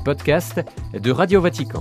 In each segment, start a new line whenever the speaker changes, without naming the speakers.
podcasts de Radio Vatican.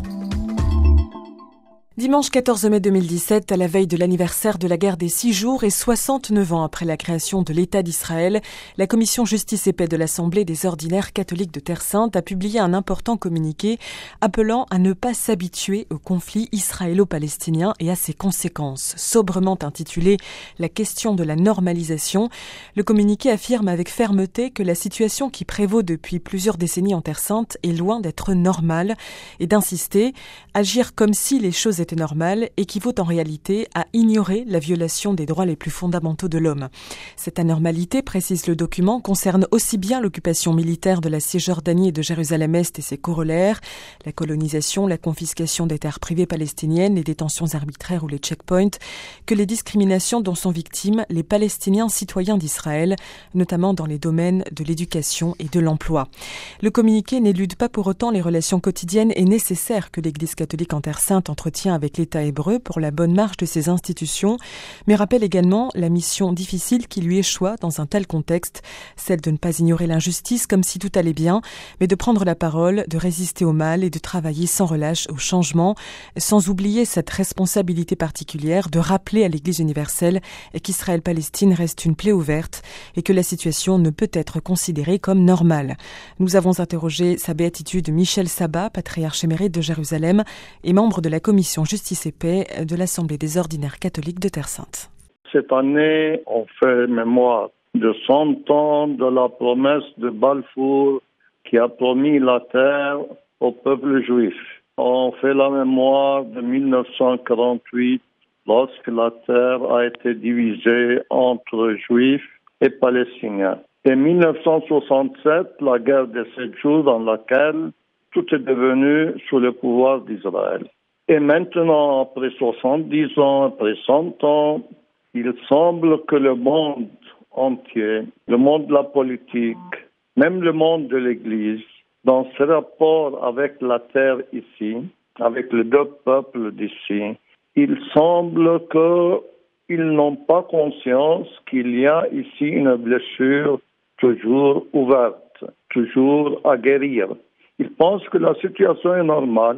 Dimanche 14 mai 2017, à la veille de l'anniversaire de la guerre des 6 jours et 69 ans après la création de l'État d'Israël, la Commission Justice et Paix de l'Assemblée des ordinaires catholiques de Terre Sainte a publié un important communiqué appelant à ne pas s'habituer au conflit israélo-palestinien et à ses conséquences. Sobrement intitulé « La question de la normalisation », le communiqué affirme avec fermeté que la situation qui prévaut depuis plusieurs décennies en Terre Sainte est loin d'être normale et d'insister « agir comme si les choses étaient normales équivaut en réalité à ignorer la violation des droits les plus fondamentaux de l'homme. Cette anormalité, précise le document, concerne aussi bien l'occupation militaire de la Cisjordanie et de Jérusalem-Est et ses corollaires, la colonisation, la confiscation des terres privées palestiniennes, les détentions arbitraires ou les checkpoints, que les discriminations dont sont victimes les Palestiniens citoyens d'Israël, notamment dans les domaines de l'éducation et de l'emploi. Le communiqué n'élude pas pour autant les relations quotidiennes et nécessaires que l'Église catholique en Terre Sainte entretient avec l'État hébreu pour la bonne marche de ses institutions, mais rappelle également la mission difficile qui lui échoit dans un tel contexte, celle de ne pas ignorer l'injustice comme si tout allait bien, mais de prendre la parole, de résister au mal et de travailler sans relâche au changement, sans oublier cette responsabilité particulière de rappeler à l'Église universelle qu'Israël-Palestine reste une plaie ouverte et que la situation ne peut être considérée comme normale. Nous avons interrogé sa béatitude Michel Sabat, patriarche émérite de Jérusalem et membre de la Commission Justice et Paix de l'Assemblée des ordinaires catholiques de Terre Sainte.
Cette année, on fait mémoire de 100 ans de la promesse de Balfour qui a promis la terre au peuple juif. On fait la mémoire de 1948 lorsque la terre a été divisée entre juifs et palestiniens. Et 1967, la guerre des 7 jours dans laquelle tout est devenu sous le pouvoir d'Israël. Et maintenant, après 70 ans, après 100 ans, il semble que le monde entier, le monde de la politique, même le monde de l'Église, dans ce rapport avec la terre ici, avec les deux peuples d'ici, il semble qu'ils n'ont pas conscience qu'il y a ici une blessure toujours ouverte, toujours à guérir. Ils pensent que la situation est normale.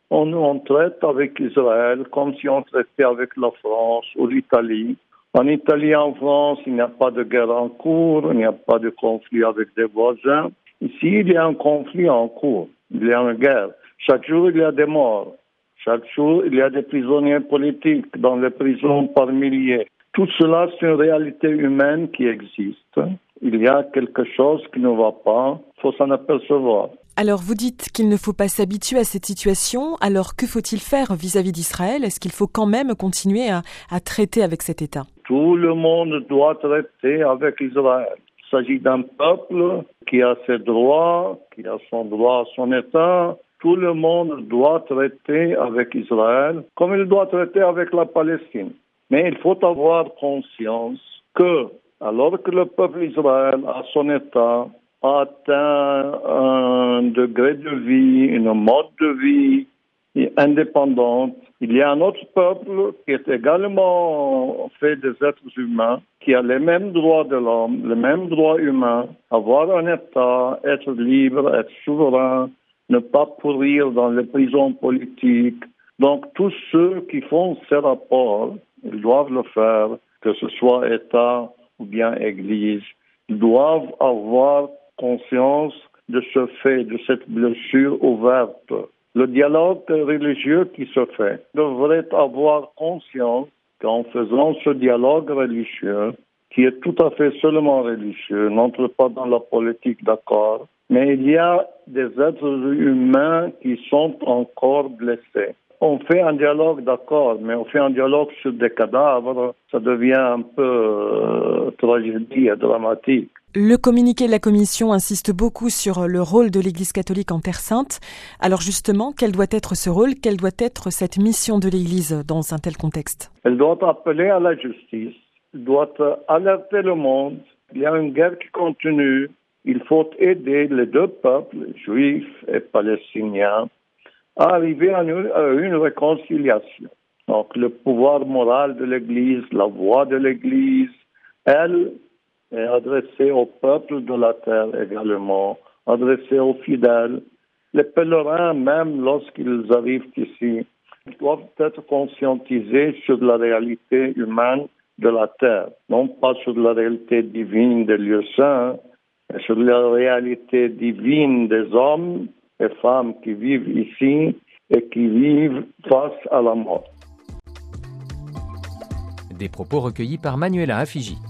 On traite avec Israël comme si on traitait avec la France ou l'Italie. En Italie, en France, il n'y a pas de guerre en cours, il n'y a pas de conflit avec des voisins. Ici, il y a un conflit en cours, il y a une guerre. Chaque jour, il y a des morts. Chaque jour, il y a des prisonniers politiques dans les prisons par milliers. Tout cela, c'est une réalité humaine qui existe. Il y a quelque chose qui ne va pas, il faut s'en apercevoir.
Alors vous dites qu'il ne faut pas s'habituer à cette situation, alors que faut-il faire vis-à-vis d'Israël ? Est-ce qu'il faut quand même continuer à traiter avec cet État ?
Tout le monde doit traiter avec Israël. Il s'agit d'un peuple qui a ses droits, qui a son droit à son État. Tout le monde doit traiter avec Israël comme il doit traiter avec la Palestine. Mais il faut avoir conscience que, alors que le peuple d'Israël a son État, a atteint un degré de vie, une mode de vie indépendante, il y a un autre peuple qui est également fait des êtres humains, qui a les mêmes droits de l'homme, les mêmes droits humains, avoir un État, être libre, être souverain, ne pas pourrir dans les prisons politiques. Donc tous ceux qui font ces rapports, ils doivent le faire, que ce soit État ou bien Église, ils doivent avoir conscience de ce fait, de cette blessure ouverte. Le dialogue religieux qui se fait devrait avoir conscience qu'en faisant ce dialogue religieux, qui est tout à fait seulement religieux, n'entre pas dans la politique, d'accord, mais il y a des êtres humains qui sont encore blessés. On fait un dialogue, d'accord, mais on fait un dialogue sur des cadavres, ça devient un peu tragédie et dramatique.
Le communiqué de la Commission insiste beaucoup sur le rôle de l'Église catholique en Terre Sainte. Alors justement, quel doit être ce rôle ? Quelle doit être cette mission de l'Église dans un tel contexte ?
Elle doit appeler à la justice, elle doit alerter le monde. Il y a une guerre qui continue. Il faut aider les deux peuples, juifs et palestiniens, à arriver à une réconciliation. Donc le pouvoir moral de l'Église, la voix de l'Église, elle est adressée au peuple de la terre également, adressée aux fidèles. Les pèlerins, même lorsqu'ils arrivent ici, doivent être conscientisés sur la réalité humaine de la terre, non pas sur la réalité divine des lieux saints, mais sur la réalité divine des hommes et femmes qui vivent ici et qui vivent face à la mort.
Des propos recueillis par Manuela Afigi.